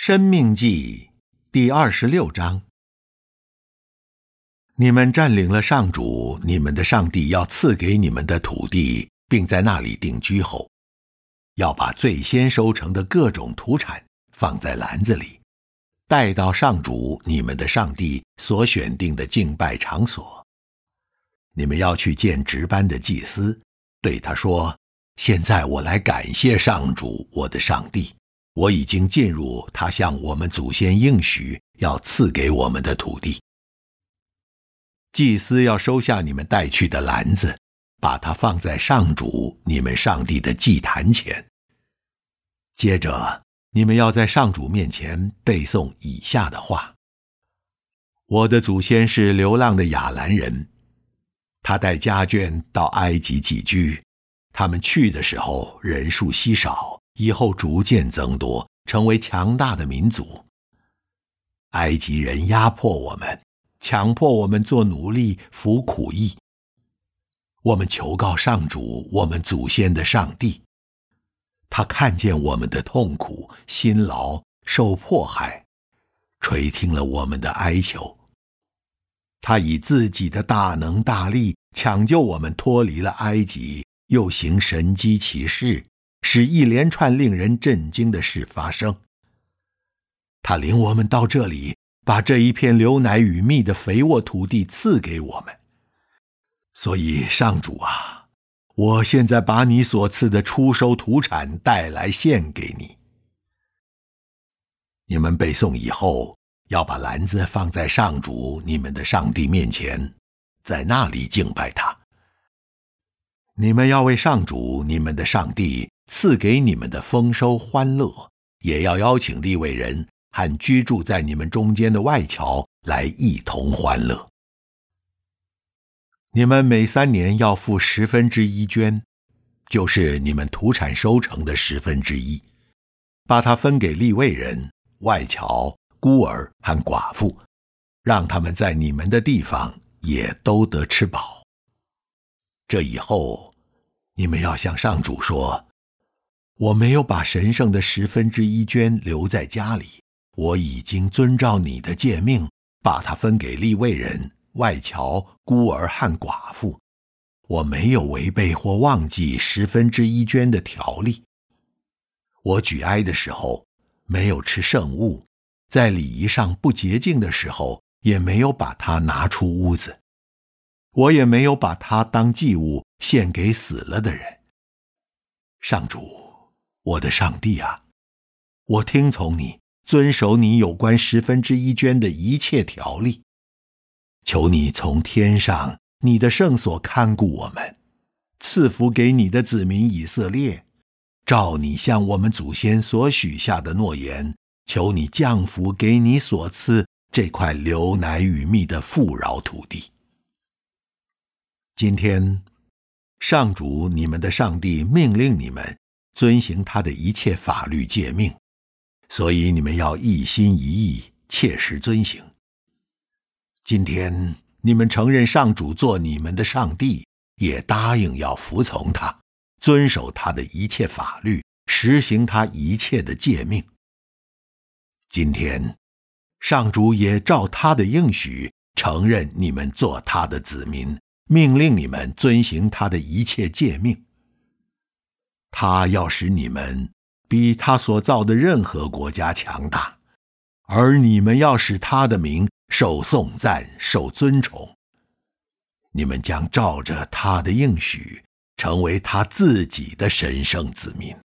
申命记第26章。你们占领了上主你们的上帝要赐给你们的土地，并在那里定居后，要把最先收成的各种土产放在篮子里，带到上主你们的上帝所选定的敬拜场所。你们要去见值班的祭司，对他说：现在我来感谢上主我的上帝，我已经进入他向我们祖先应许要赐给我们的土地。祭司要收下你们带去的篮子，把它放在上主你们上帝的祭坛前。接着你们要在上主面前背诵以下的话：我的祖先是流浪的亚兰人，他带家眷到埃及寄居，他们去的时候人数稀少，以后逐渐增多，成为强大的民族。埃及人压迫我们，强迫我们做奴隶，服苦役。我们求告上主我们祖先的上帝，他看见我们的痛苦、辛劳、受迫害，垂听了我们的哀求。他以自己的大能大力抢救我们脱离了埃及，又行神迹奇事，使一连串令人震惊的事发生。他领我们到这里，把这一片流奶与蜜的肥沃土地赐给我们。所以上主啊，我现在把你所赐的初收土产带来献给你。你们背诵以后，要把篮子放在上主你们的上帝面前，在那里敬拜他。你们要为上主你们的上帝赐给你们的丰收欢乐，也要邀请利未人和居住在你们中间的外侨来一同欢乐。你们每3年要付1/10捐，就是你们土产收成的1/10，把它分给利未人、外侨、孤儿和寡妇，让他们在你们的地方也都得吃饱。这以后，你们要向上主说：我没有把神圣的1/10捐留在家里，我已经遵照你的诫命，把它分给利未人、外侨、孤儿和寡妇。我没有违背或忘记1/10捐的条例。我举哀的时候没有吃圣物，在礼仪上不洁净的时候也没有把它拿出屋子。我也没有把它当祭物献给死了的人。上主，我的上帝啊，我听从你，遵守你有关1/10捐的一切条例。求你从天上你的圣所看顾我们，赐福给你的子民以色列，照你向我们祖先所许下的诺言，求你降福给你所赐这块流奶与蜜的富饶土地。今天上主你们的上帝命令你们遵行他的一切法律诫命，所以你们要一心一意切实遵行。今天你们承认上主做你们的上帝，也答应要服从他，遵守他的一切法律，实行他一切的诫命。今天上主也照他的应许承认你们做他的子民，命令你们遵行他的一切诫命。他要使你们比他所造的任何国家强大，而你们要使他的名受颂赞，受尊崇。你们将照着他的应许，成为他自己的神圣子民。